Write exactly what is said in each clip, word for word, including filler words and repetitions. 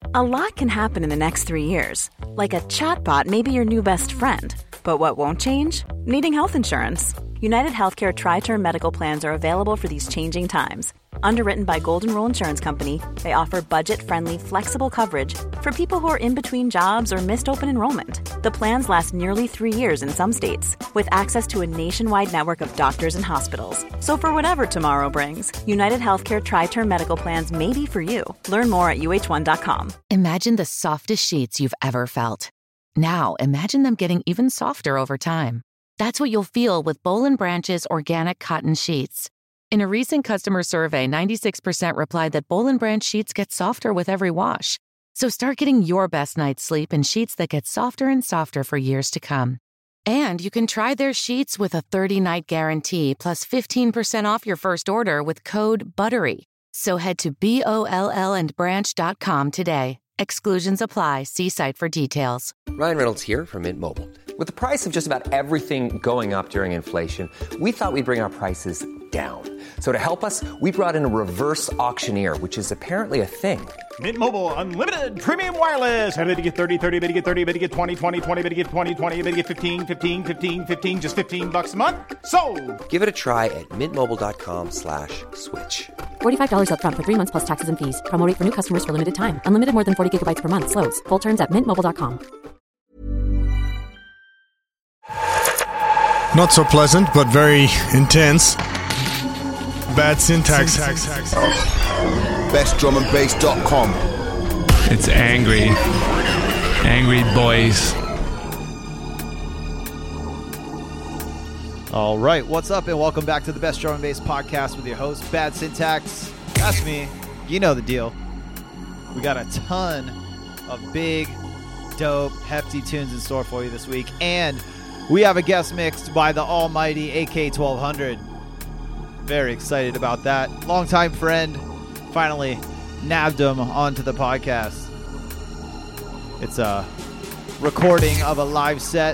A lot can happen in the next three years. Like a chatbot may be your new best friend. But what won't change? Needing health insurance. United Healthcare Tri-Term Medical Plans are available for these changing times. Underwritten by Golden Rule Insurance Company, they offer budget-friendly, flexible coverage for people who are in between jobs or missed open enrollment. The plans last nearly three years in some states, with access to a nationwide network of doctors and hospitals. So for whatever tomorrow brings, United Healthcare Tri-Term Medical Plans may be for you. Learn more at U H one dot com. Imagine the softest sheets you've ever felt. Now imagine them getting even softer over time. That's what you'll feel with Boll and Branch's organic cotton sheets. In a recent customer survey, ninety-six percent replied that Boll and Branch sheets get softer with every wash. So start getting your best night's sleep in sheets that get softer and softer for years to come. And you can try their sheets with a thirty-night guarantee plus fifteen percent off your first order with code BUTTERY. So head to B O L L and branch dot com today. Exclusions apply. See site for details. Ryan Reynolds here from Mint Mobile. With the price of just about everything going up during inflation, we thought we'd bring our prices down. So to help us, we brought in a reverse auctioneer, which is apparently a thing. Mint Mobile Unlimited Premium Wireless. How to get thirty, thirty, bit to get thirty, bit to get twenty, twenty, twenty, bit to get twenty, twenty, bit to get fifteen, fifteen, fifteen, fifteen, just fifteen bucks a month? Sold! Give it a try at mintmobile.com slash switch. forty-five dollars up front for three months plus taxes and fees. Promo rate for new customers for limited time. Unlimited more than forty gigabytes per month. Slows full terms at mint mobile dot com. Not so pleasant, but very intense. Bad syntax. best drum and bass dot com. It's angry. Angry boys. All right, what's up, and welcome back to the Best Drum and Bass Podcast with your host, Bad Syntax. That's me. You know the deal. We got a ton of big, dope, hefty tunes in store for you this week, and we have a guest mixed by the almighty A K twelve hundred. Very excited about that. Longtime friend, finally nabbed him onto the podcast. It's a recording of a live set.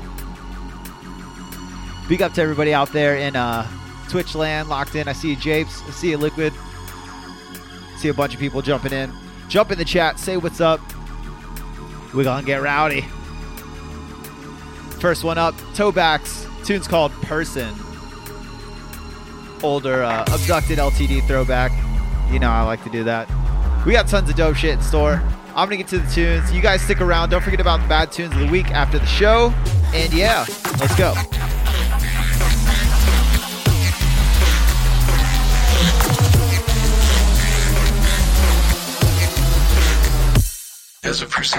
Big up to everybody out there in uh, Twitch land, locked in. I see you, Japes. I see you, Liquid. I see a bunch of people jumping in. Jump in the chat. Say what's up. We're going to get rowdy. First one up, Toebacks. Tune's called Person. Older uh, Abducted L T D throwback. You know I like to do that. We got tons of dope shit in store. I'm going to get to the tunes. You guys stick around. Don't forget about the bad tunes of the week after the show. And yeah, let's go. As a person.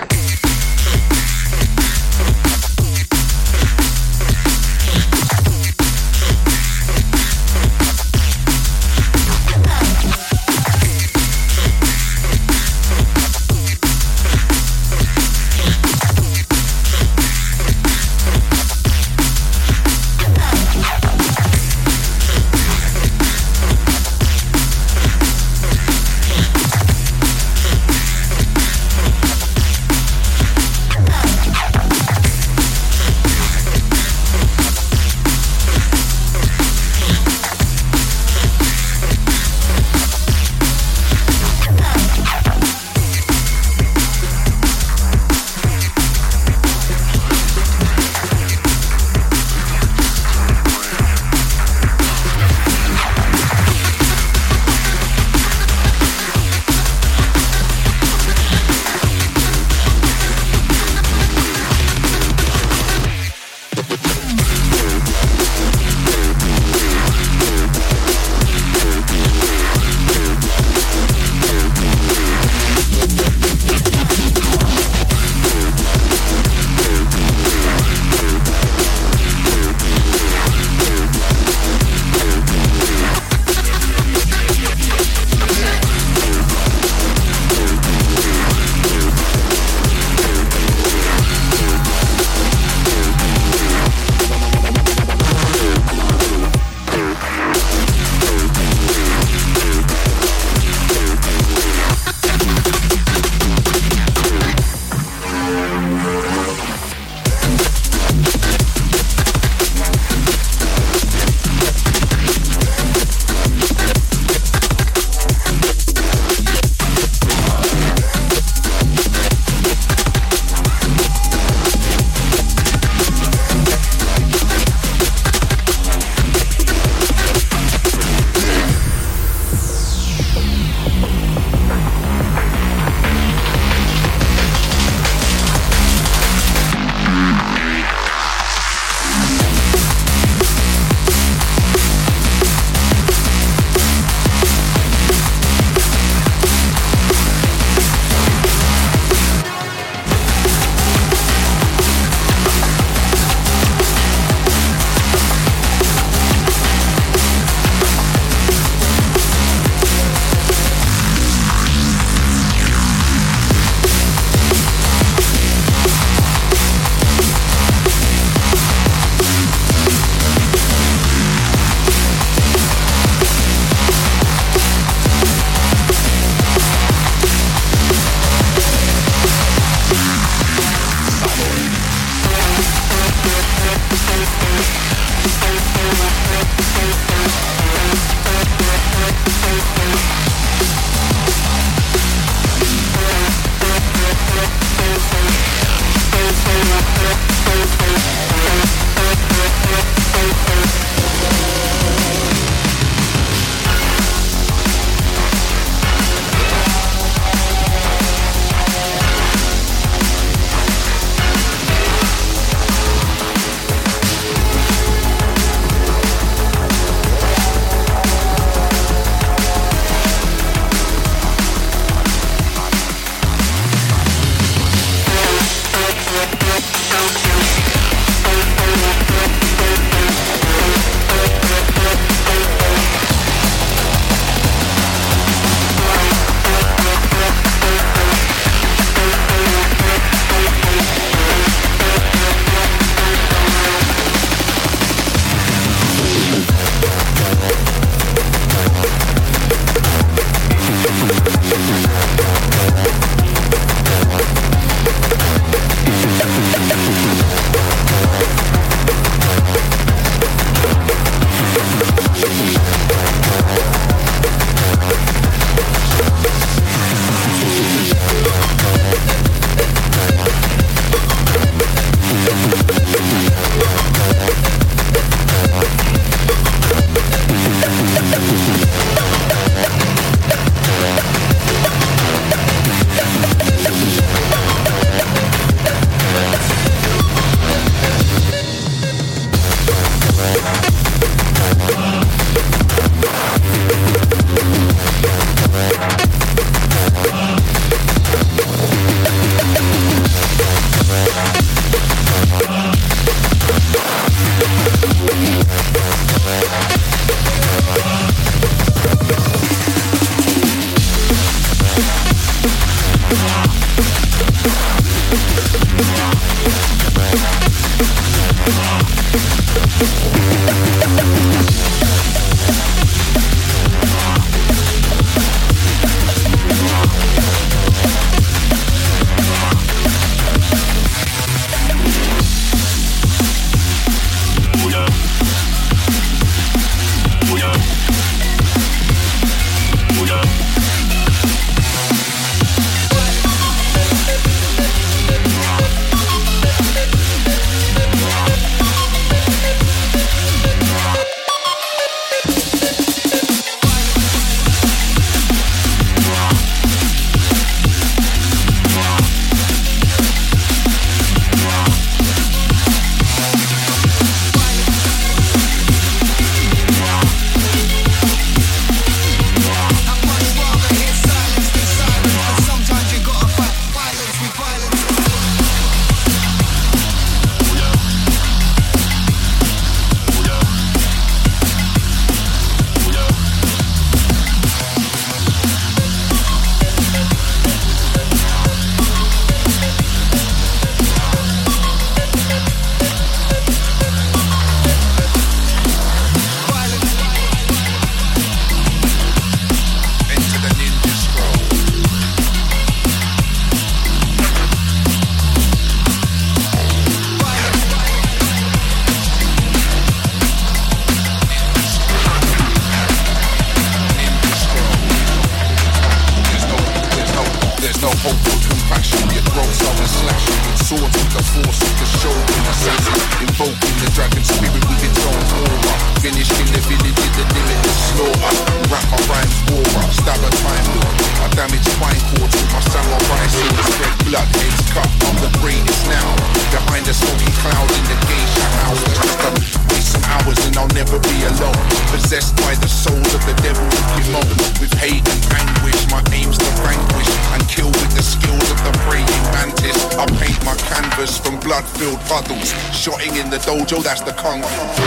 Dojo, that's the kung fu.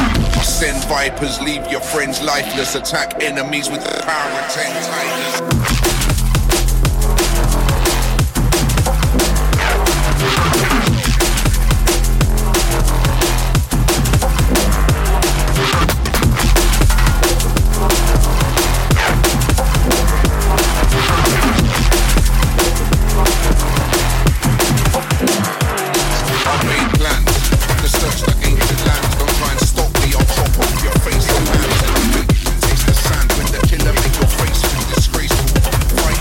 I send vipers, leave your friends lifeless. Attack enemies with the power of ten tigers. Fight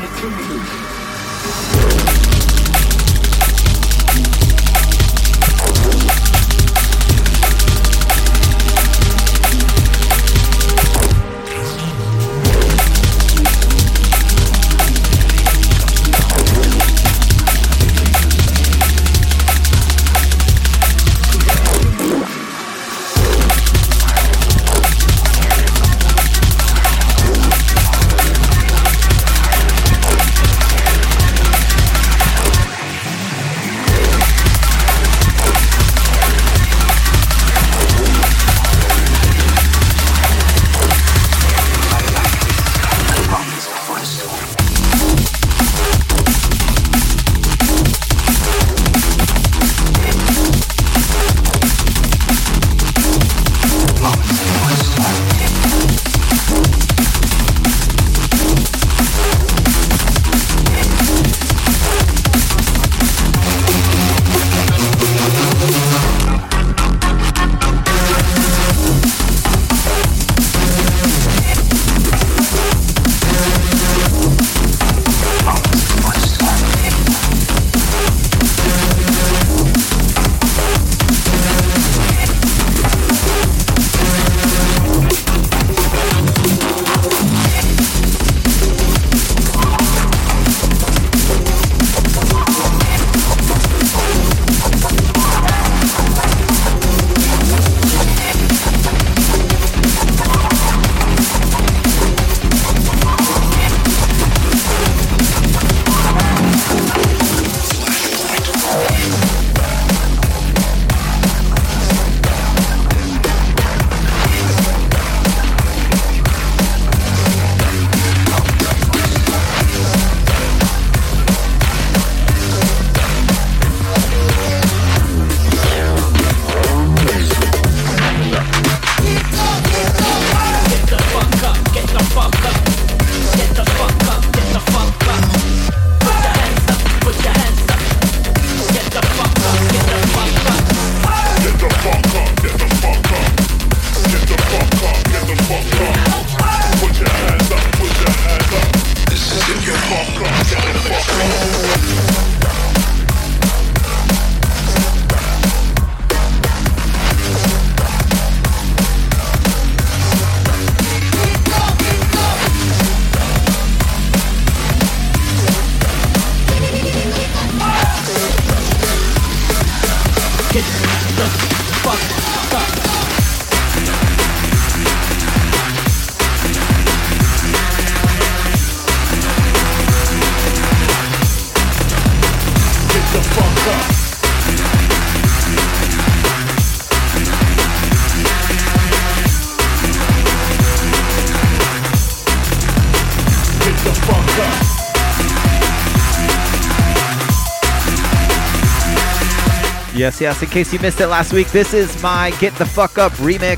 Yes, yes, in case you missed it last week, this is my Get the Fuck Up remix.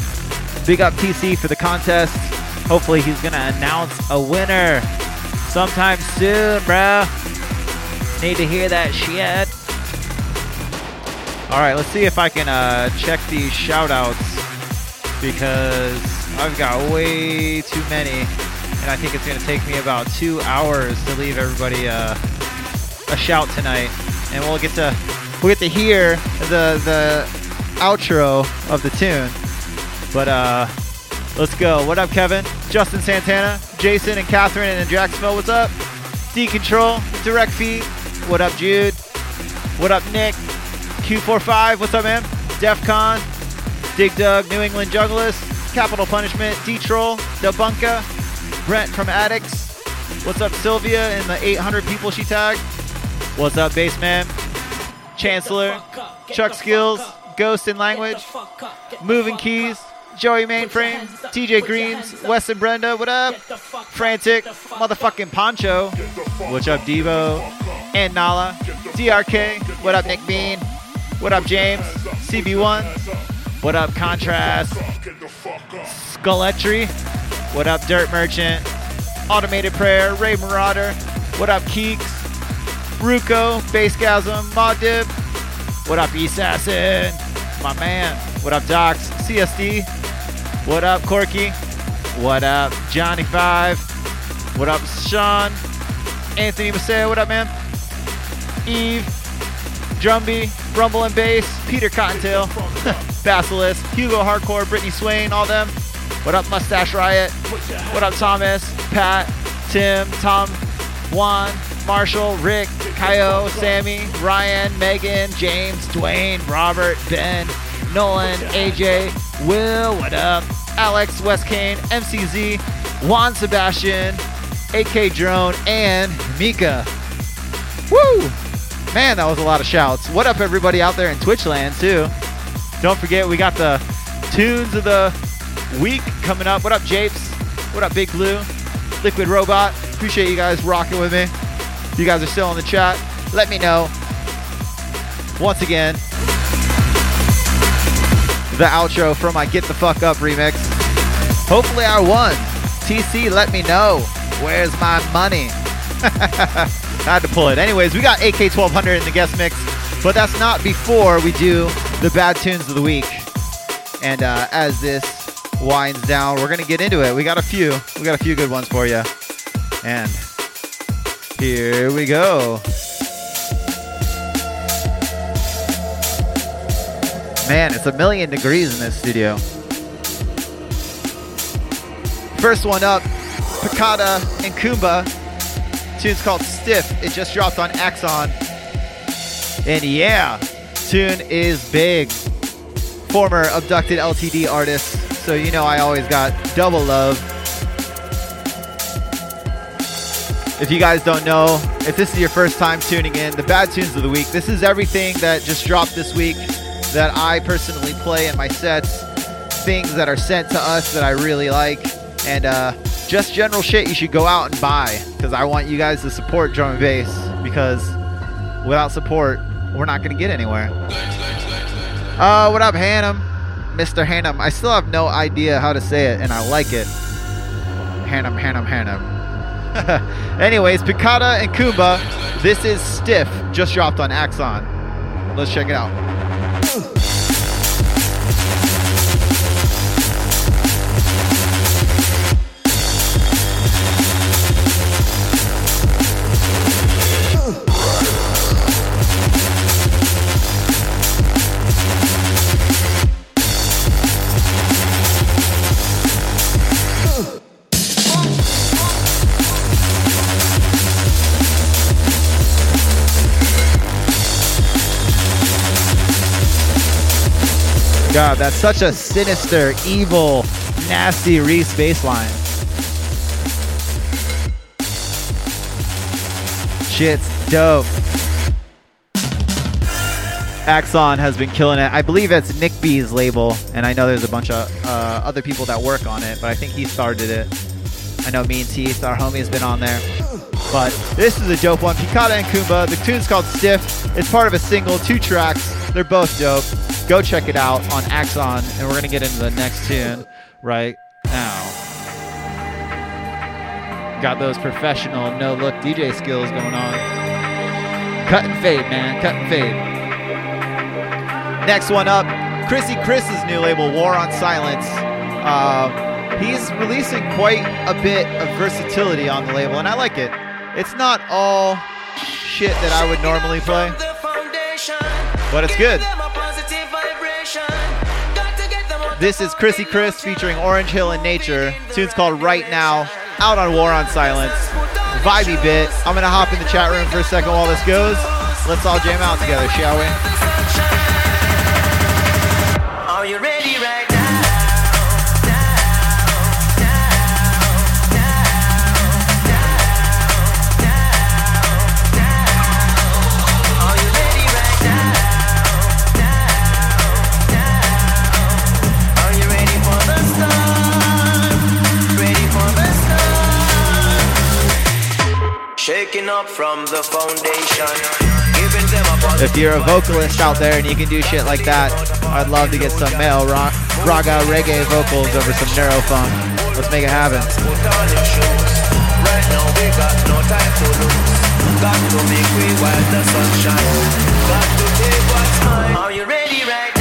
Big up T C for the contest. Hopefully he's going to announce a winner sometime soon, bro. Need to hear that shit. All right, let's see if I can uh, check these shout-outs because I've got way too many, and I think it's going to take me about two hours to leave everybody uh, a shout tonight, and we'll get to we'll get to hear the the outro of the tune. But uh, let's go. What up, Kevin? Justin Santana, Jason and Catherine and Jacksonville. What's up? D-Control, Direct Feed. What up, Jude? What up, Nick? Q forty-five, what's up, man? Defcon, Dig Dug, New England Jugglist, Capital Punishment, D-Troll, Debunka, Brent from Addicts. What's up, Sylvia and the eight hundred people she tagged? What's up, Bassman? Chancellor, Chuck Skills, Ghost in Language, Moving Keys, Joey Mainframe, T J Greens, Wes and Brenda, what up? Frantic, motherfucking Poncho, what's up, Devo, and Nala, D R K, what up, Nick Bean, what up, James, C B one, what up, Contrast, Skulletry, what up, Dirt Merchant, Automated Prayer, Ray Marauder, what up, Keeks, Ruko, Bassgasm, Maudib, what up, Assassin, my man, what up, Docs, C S D, what up, Corky, what up, Johnny five, what up, Sean, Anthony Maseo, what up, man? Eve, Drumby, Rumble and Bass, Peter Cottontail, Basilisk, Hugo Hardcore, Brittany Swain, all them. What up, Mustache Riot? What up, Thomas, Pat, Tim, Tom, Juan, Marshall, Rick, Kyo, Sammy, Ryan, Megan, James, Dwayne, Robert, Ben, Nolan, A J, Will, what up? Alex, Wes Kane, M C Z, Juan Sebastian, A K Drone, and Mika. Woo! Man, that was a lot of shouts. What up, everybody out there in Twitch land, too? Don't forget, we got the tunes of the week coming up. What up, Japes? What up, Big Blue? Liquid Robot. Appreciate you guys rocking with me. If you guys are still in the chat, let me know. Once again, the outro from my Get the Fuck Up remix. Hopefully I won. T C, let me know. Where's my money? I had to pull it. Anyways, we got A K twelve hundred in the guest mix, but that's not before we do the bad tunes of the week. And uh, as this winds down, we're going to get into it. We got a few. We got a few good ones for you. And here we go. Man, it's a million degrees in this studio. First one up, Picada and Kumba. Tune's called Stiff. It just dropped on Axon. And yeah, tune is big. Former Abducted L T D artist, so you know I always got double love. If you guys don't know, if this is your first time tuning in, the bad tunes of the week, this is everything that just dropped this week that I personally play in my sets, things that are sent to us that I really like, and uh, just general shit you should go out and buy, because I want you guys to support drum and bass, because without support, we're not going to get anywhere. Uh, what up, Hannum? Mister Hannum. I still have no idea how to say it, and I like it. Hannum, Hannum, Hannum. Anyways, Picada and Kumba, this is Stiff, just dropped on Axon. Let's check it out. God, that's such a sinister, evil, nasty Reese bass line. Shit's dope. Axon has been killing it. I believe it's Nick B's label, and I know there's a bunch of uh, other people that work on it, but I think he started it. I know me and Teeth, our homie, has been on there. But this is a dope one. Picada and Kumba. The tune's called Stiff. It's part of a single, two tracks. They're both dope. Go check it out on Axon, and we're going to get into the next tune right now. Got those professional no-look D J skills going on. Cut and fade, man. Cut and fade. Next one up, Chrissy Chris's new label, War on Silence. Uh, he's releasing quite a bit of versatility on the label, and I like it. It's not all shit that I would normally play, but it's good. This is Chrissy Chris featuring Orange Hill and Nature. The tune's called Right Now, out on War on Silence. Vibey bit. I'm going to hop in the chat room for a second while this goes. Let's all jam out together, shall we? Are you ready right now? Shaking up from the foundation. Giving them a if you're a vocalist out there and you can do shit like that, I'd love to get some male rock, raga reggae vocals over some neurofunk. Let's make it happen. Right now we got no time to lose. Got to make way while the sun shines. Got to take what's mine. Are you ready right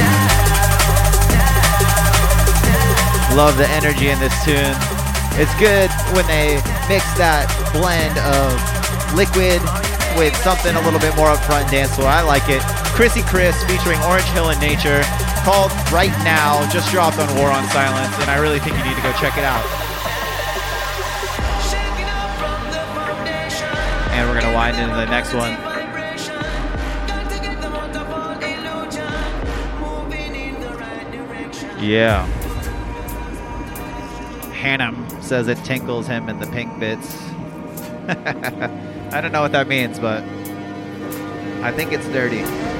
now? Love the energy in this tune. It's good when they mix that blend of liquid with something a little bit more upfront dance floor. I like it. Chrissy Chris featuring Orange Hill and Nature, called Right Now, just dropped on War on Silence, and I really think you need to go check it out. And we're gonna wind into the next one. Yeah. Hannum says it tinkles him in the pink bits. I don't know what that means, but I think it's dirty.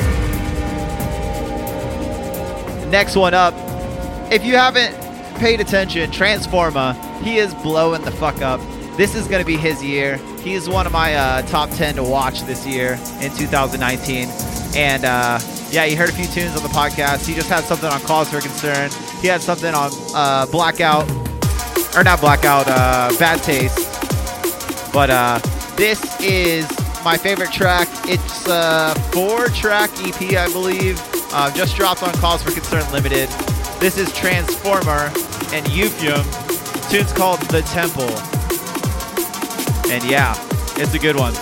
Next one up. If you haven't paid attention, Transforma, he is blowing the fuck up. This is going to be his year. He is one of my uh, top ten to watch this year in two thousand nineteen. And uh, yeah, you heard a few tunes on the podcast. He just had something on Cause for Concern. He had something on uh, Blackout, or not Blackout, uh, Bad Taste. But uh, this is my favorite track. It's a four-track E P, I believe. Uh, just dropped on Cause for Concern Limited. This is Transformer and Euphium. The tune's called The Temple. And yeah, it's a good one.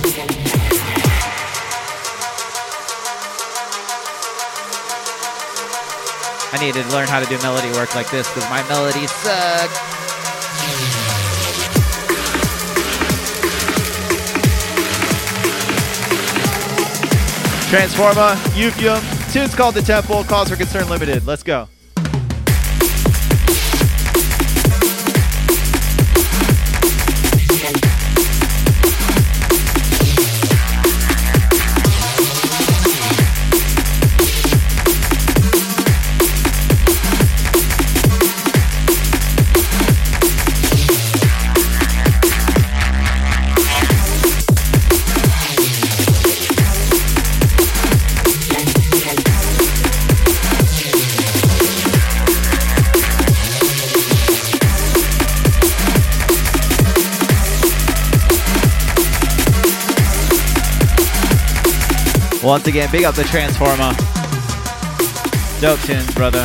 I need to learn how to do melody work like this because my melodies suck. Transforma, Euphium, tune's called The Temple, Cause for Concern Limited. Let's go. Once again, big up the Transforma. Dope tunes, brother.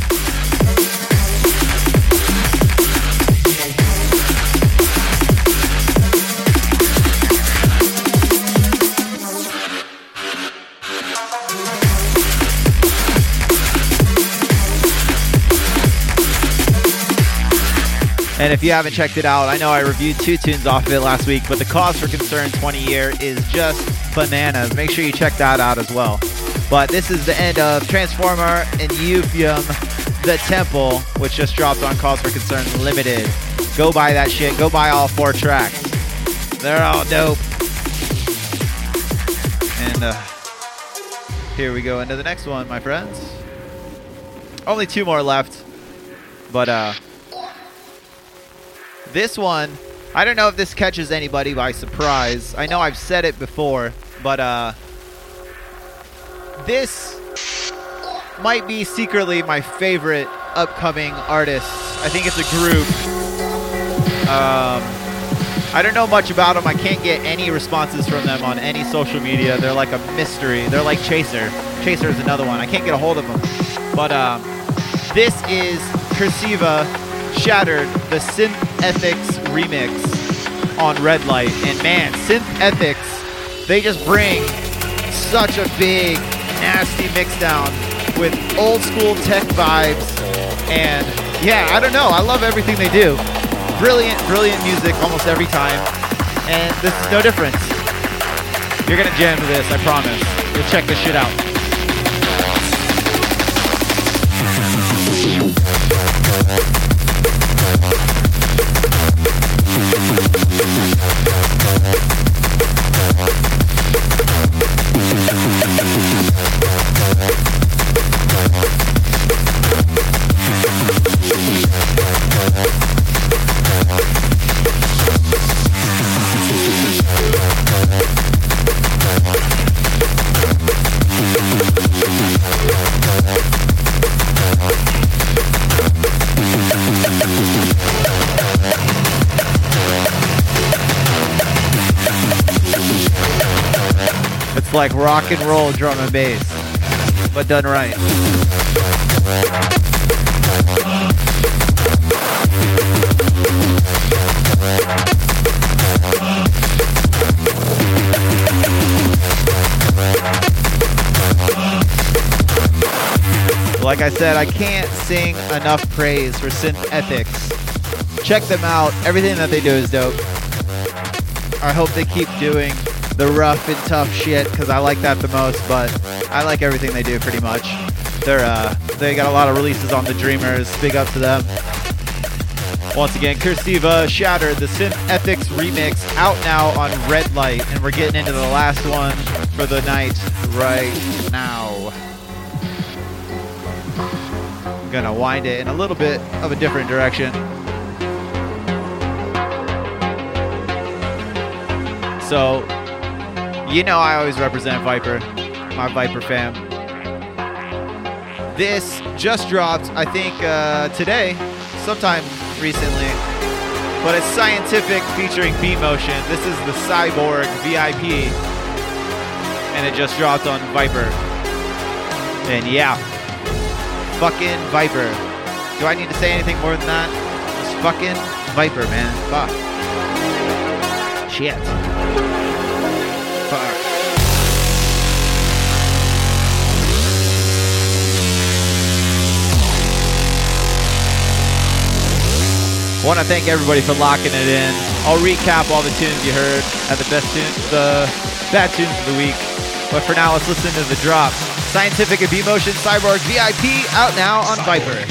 And if you haven't checked it out, I know I reviewed two tunes off of it last week, but the Cause for Concern twenty year is just bananas. Make sure you check that out as well. But this is the end of Transformer and Euphium, The Temple, which just dropped on Cause for Concern Limited. Go buy that shit. Go buy all four tracks. They're all dope. And uh, here we go into the next one, my friends. Only two more left. But uh, this one, I don't know if this catches anybody by surprise. I know I've said it before, but uh, this might be secretly my favorite upcoming artist. I think it's a group. Um, I don't know much about them. I can't get any responses from them on any social media. They're like a mystery. They're like Chaser. Chaser is another one. I can't get a hold of them. But um, this is Cursiva Shattered, the Synth Ethics remix on Red Light. And man, Synth Ethics, they just bring such a big, nasty mix down with old school tech vibes. And yeah, I don't know. I love everything they do. Brilliant, brilliant music almost every time. And this is no different. You're going to jam to this, I promise. You'll check this shit out. It's like rock and roll drum and bass, but done right. Like I said, I can't sing enough praise for Synth Ethics. Check them out. Everything that they do is dope. I hope they keep doing the rough and tough shit because I like that the most, but I like everything they do pretty much. They're uh, they got a lot of releases on the Dreamers. Big up to them. Once again, Cursiva, Shattered, the Synth Ethics remix, out now on Red Light, and we're getting into the last one for the night right now. I'm gonna wind it in a little bit of a different direction. So, you know I always represent Viper, my Viper fam. This just dropped, I think, uh, today, sometime recently, but it's Scientific featuring B-Motion. This is the Cyborg V I P, and it just dropped on Viper. And yeah, fucking Viper. Do I need to say anything more than that? Just fucking Viper, man. Fuck. Shit. Fuck. I want to thank everybody for locking it in. I'll recap all the tunes you heard at the best tunes, the bad tunes of the week. But for now, let's listen to the drop. Scientific and B-Motion, Cyborg V I P, out now on Viper.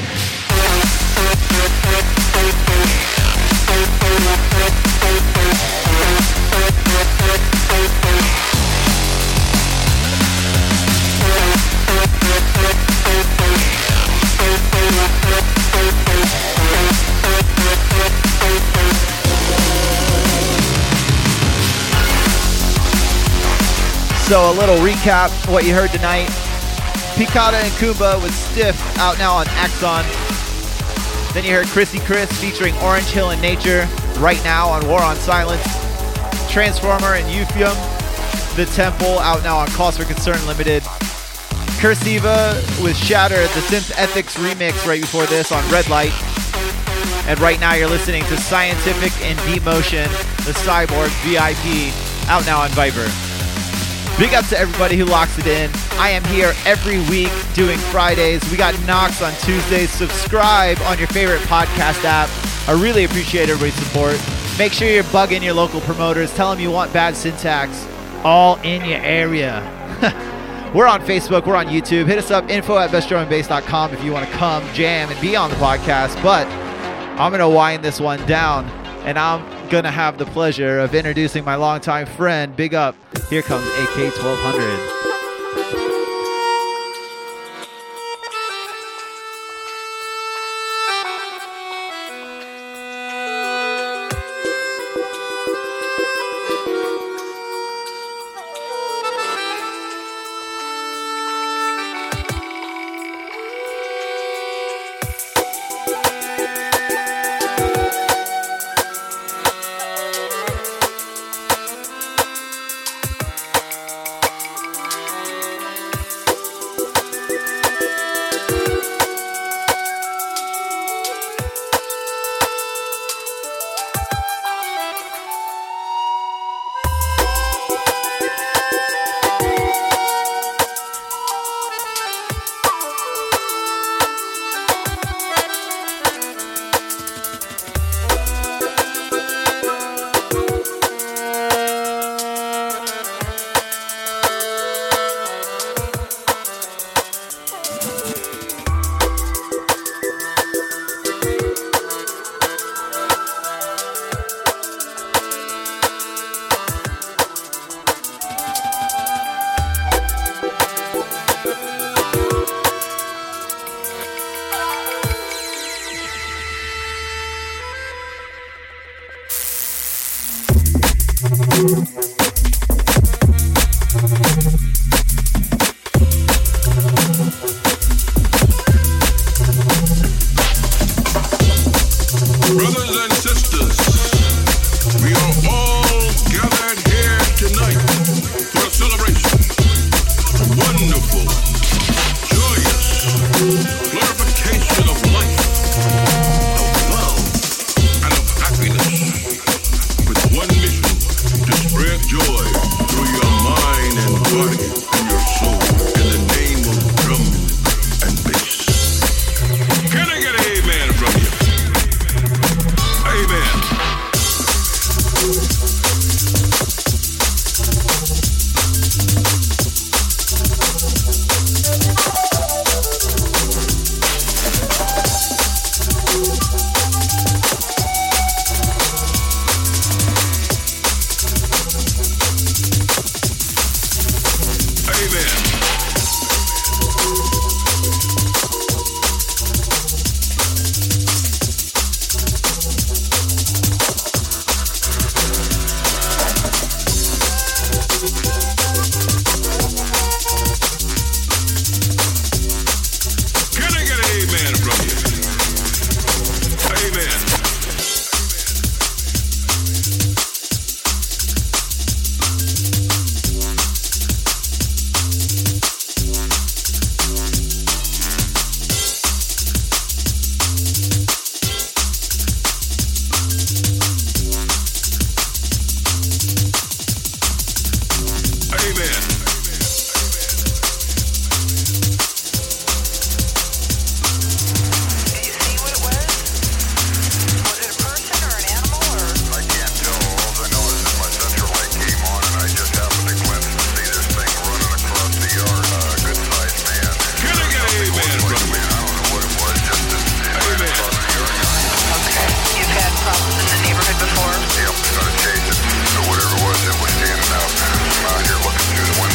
So a little recap of what you heard tonight. Picada and Kumba with Stiff, out now on Axon. Then you heard Chrissy Chris featuring Orange Hill and Nature, right now on War on Silence. Transformer and Euphium, The Temple, out now on Cause for Concern Limited. Cursiva with Shattered, the Synth Ethics remix right before this on Red Light. And right now you're listening to Scientific and B-Motion, the Cyborg V I P, out now on Viper. Big up to everybody who locks it in. I am here every week doing Fridays. We got Knox on Tuesdays. Subscribe on your favorite podcast app. I really appreciate everybody's support. Make sure you're bugging your local promoters. Tell them you want Bad Syntax all in your area. We're on Facebook. We're on YouTube. Hit us up, info at best drum and bass dot com if you want to come, jam, and be on the podcast. But I'm going to wind this one down, and I'm going to have the pleasure of introducing my longtime friend. Big up. Here comes A K twelve hundred. amen? Before? Yep, trying to chase it. So whatever it was, it was standing out. I'm out here looking through the window.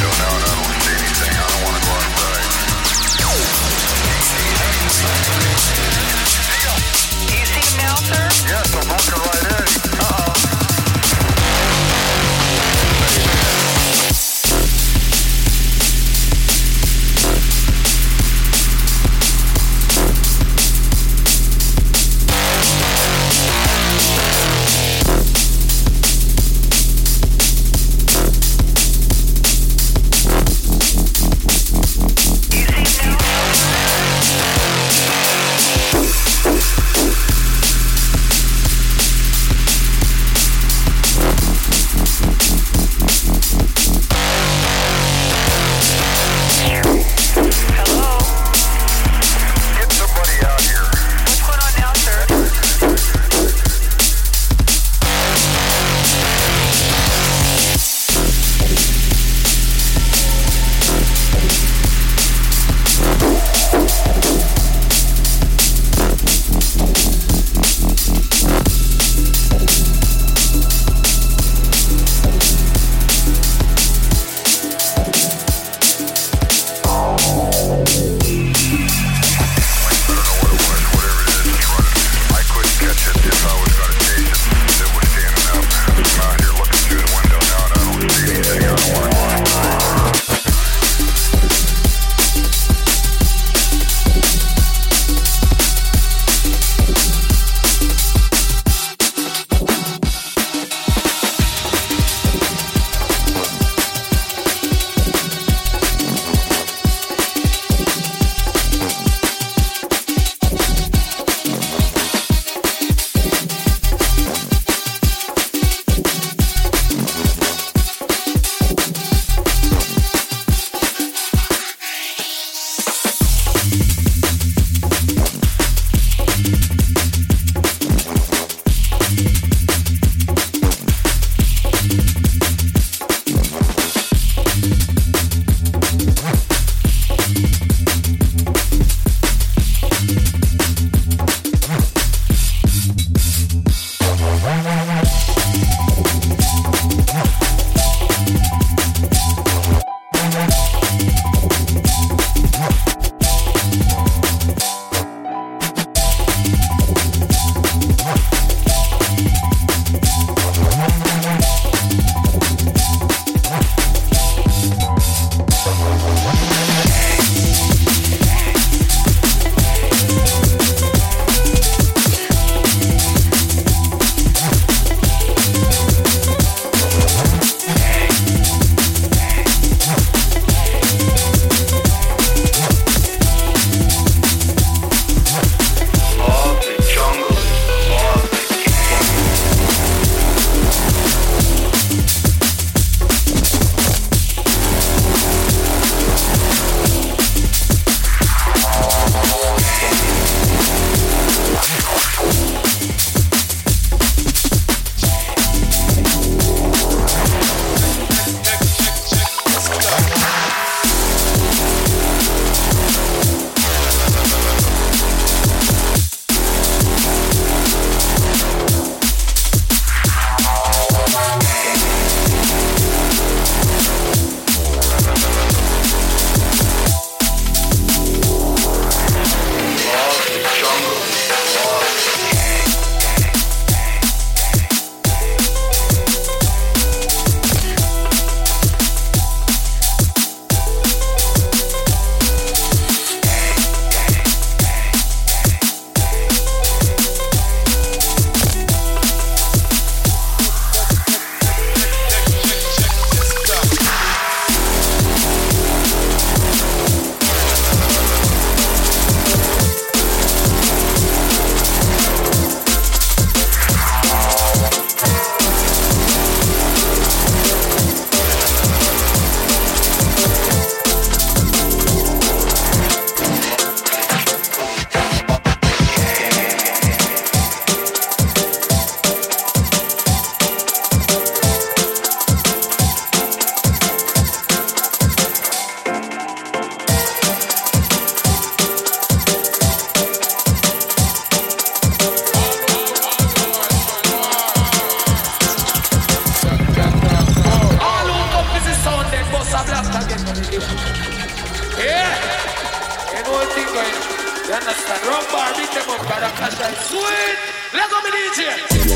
Yeah. You know what thing going? You understand? Run bar, beat them up, got a clash and sweet. Let's go, me D J.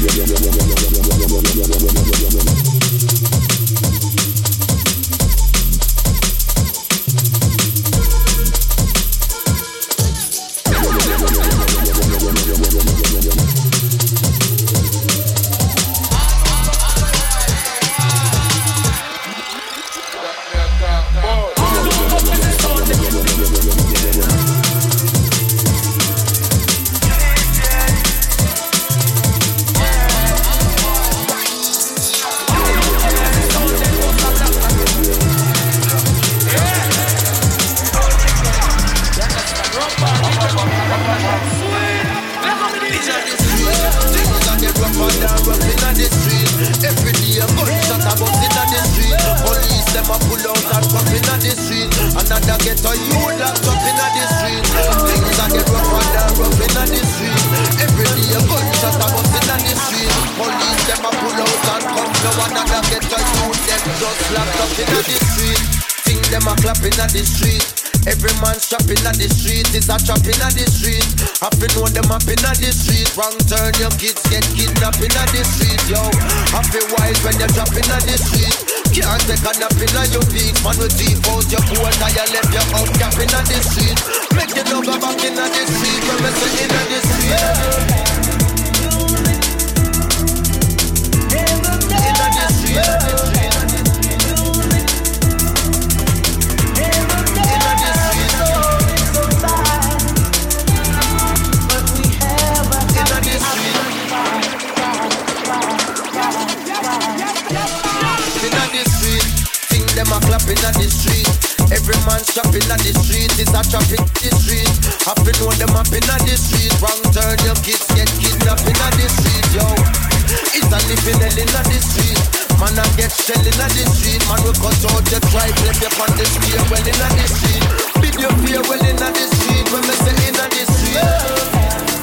Wrong turn, your kids get kidnapped in the street, yo. Happy wise when you're dropping on the street. Can't take a nap in your peak. Man with deep out your coat and you left your out cap in the street. Make you know go back in the street when we say in the street. In the street. Them a clapping at the street. Every man shopping at the street. Is a traffic the street. Happy know them up in at the street. Wrong turn, your kids get kidnapped in at the street, yo. It's a living hell in at the street. Man a get shell in at the street. Man will cut out your tribe. Left you on the street. Well in at the street. Bid your fear well in at the street. When we say in at the street.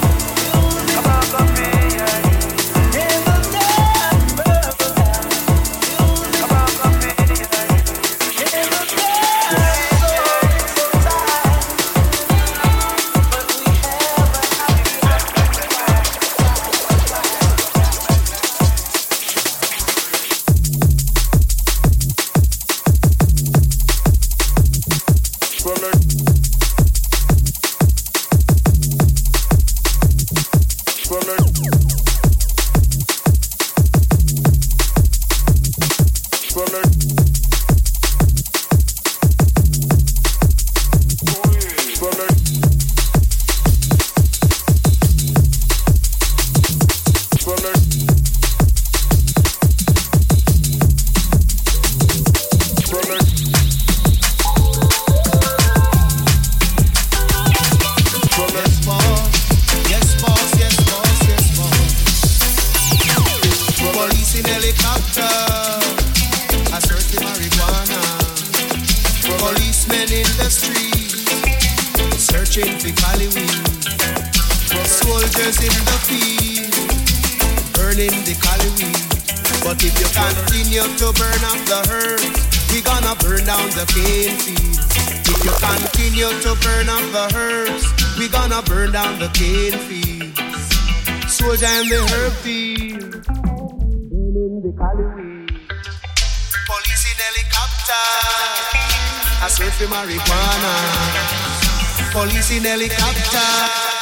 Marijuana, police in helicopter,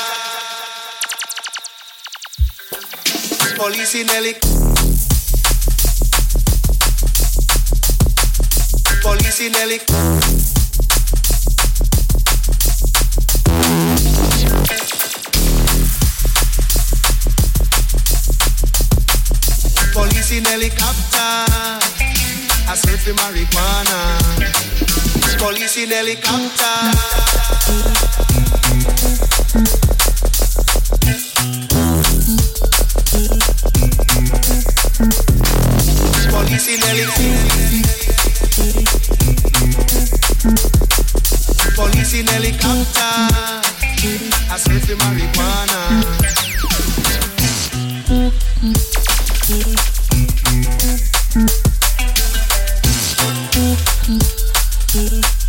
police in helicopter, police in helicopter, police in helicopter, I search for marijuana. Police in helicopter. Police in helicopter. Police in helicopter. I search for marijuana. Thank you.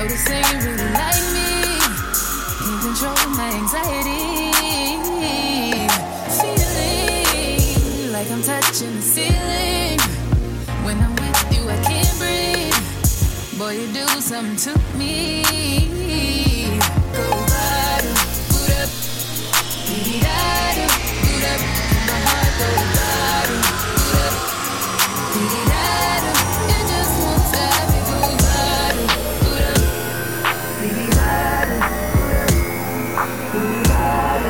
to say you really like me. Can't control my anxiety. Feeling like I'm touching the ceiling. When I'm with you, I can't breathe. Boy, you do something to me. Go bottom, boot up, beat up, boot up. My heart go bottom, boot up, beat up. It just won't stop. It go bottom, boot up, beat up, beat up.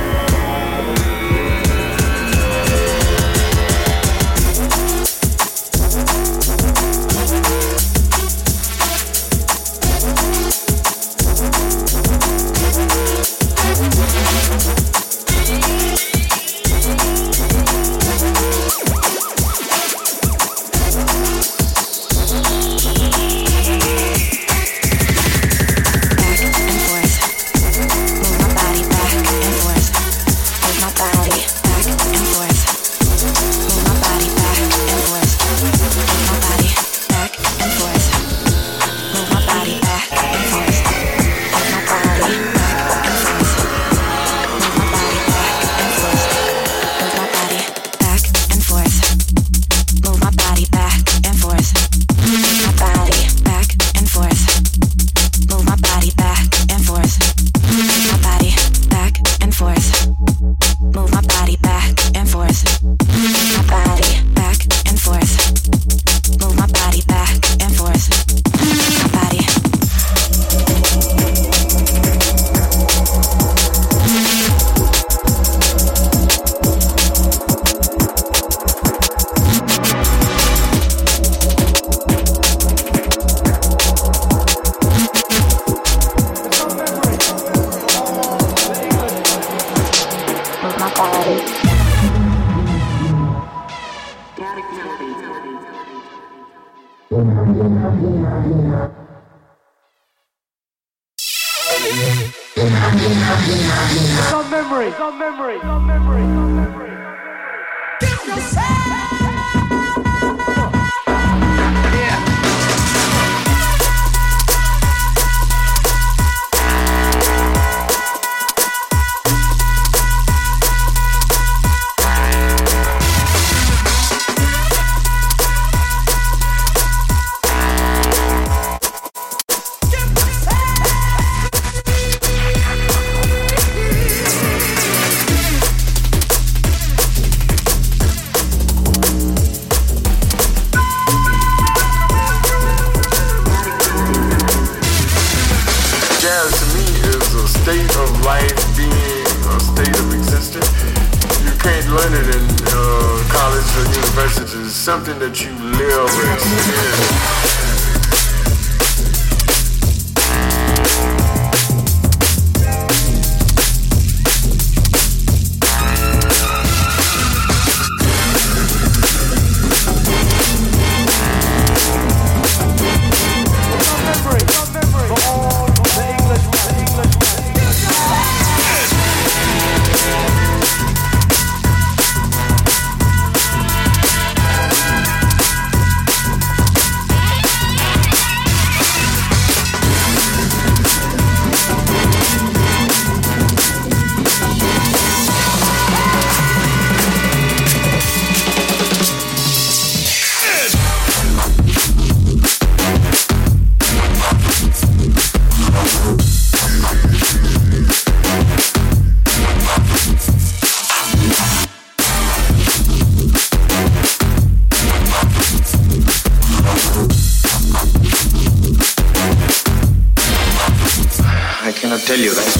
It's on memory, it's on memory, it's on memory, it's on memory. Give yourself. Something that you live with. Tell you that.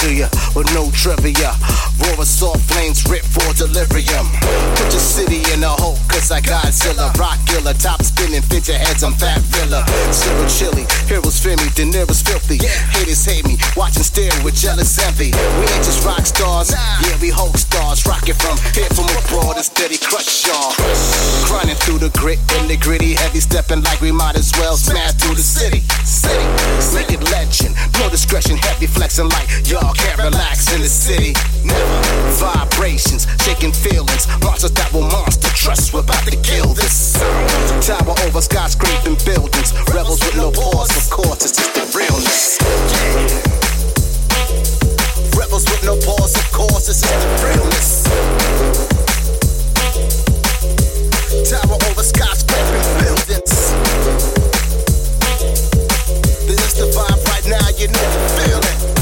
to you with no trivia. Roar soft flames rip for delirium. Put your city in a hole, cause I Godzilla. Rock killer, top spinning, fit your heads, I'm Fat Villa. Zero chili, heroes fear me, De Niro's filthy. Haters hate me, watch and stare with jealous envy. We ain't just rock stars, yeah, we Hulk stars. Rockin' from here from abroad and steady crush y'all. Grinding through the grit and the gritty, heavy stepping like we might as well smash through the city. City, make it legend, no discretion, heavy flexing like y'all can't relax in the city. Never vibrations, shaking feelings, monsters that will monster. Trust we're about to kill this. Tower over skyscraping buildings, rebels with no pause, of course it's just the realness. Rebels with no pause, of course it's just the realness. Tower over skyscraping buildings. This is the vibe right now, you know you feel it.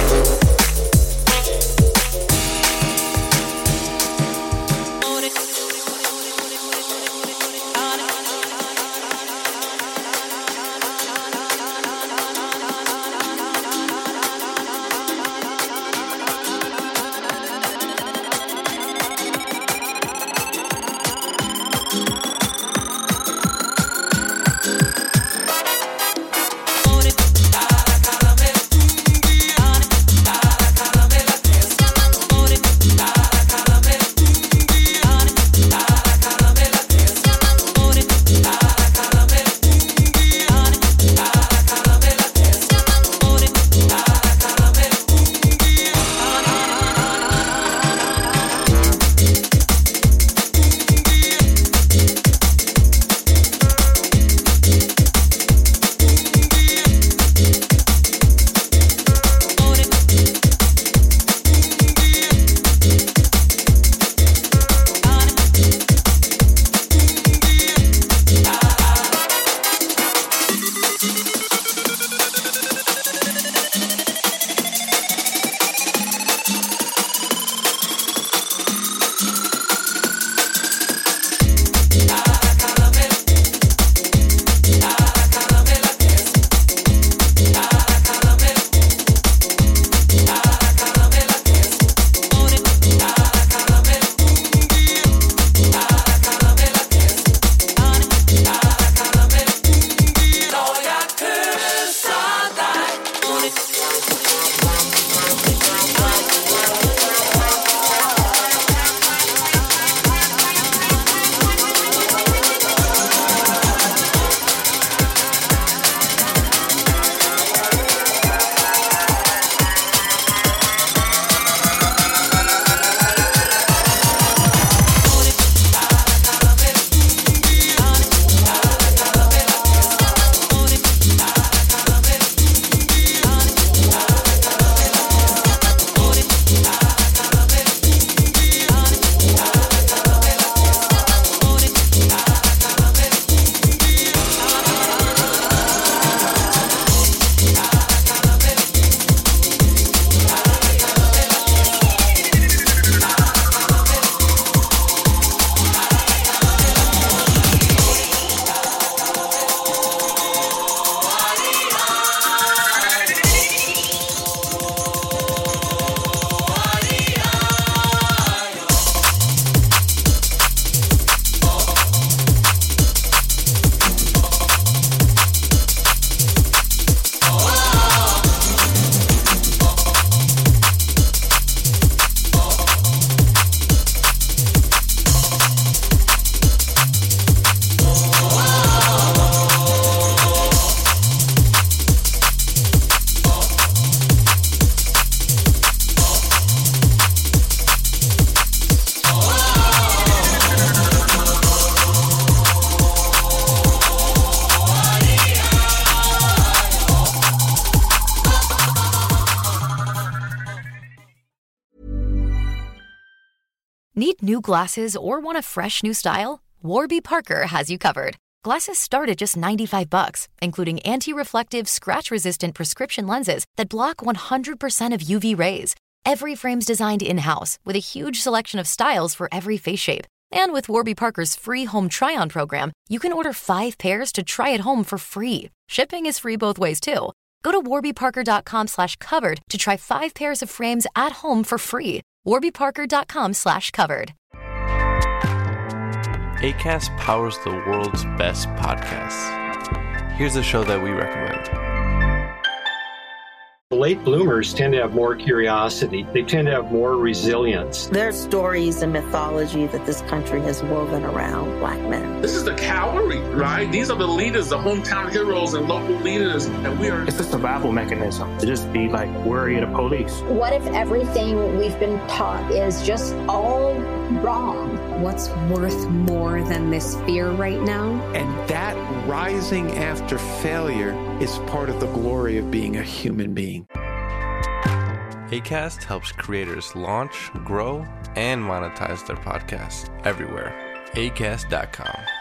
Need new glasses or want a fresh new style? Warby Parker has you covered. Glasses start at just ninety-five bucks, including anti-reflective, scratch-resistant prescription lenses that block one hundred percent of U V rays. Every frame's designed in-house with a huge selection of styles for every face shape. And with Warby Parker's free home try-on program, you can order five pairs to try at home for free. Shipping is free both ways, too. Go to warbyparker.com slash covered to try five pairs of frames at home for free. warbyparker.com slash covered. Acast powers the world's best podcasts. Here's a show that we recommend. Late bloomers tend to have more curiosity. They tend to have more resilience. There's stories and mythology that this country has woven around black men. This is the cavalry, right? These are the leaders, the hometown heroes and local leaders. And we are... It's a survival mechanism to just be like worry of the police. What if everything we've been taught is just all wrong? What's worth more than this fear right now? And that rising after failure is part of the glory of being a human being. Acast helps creators launch, grow, and monetize their podcasts everywhere. acast dot com.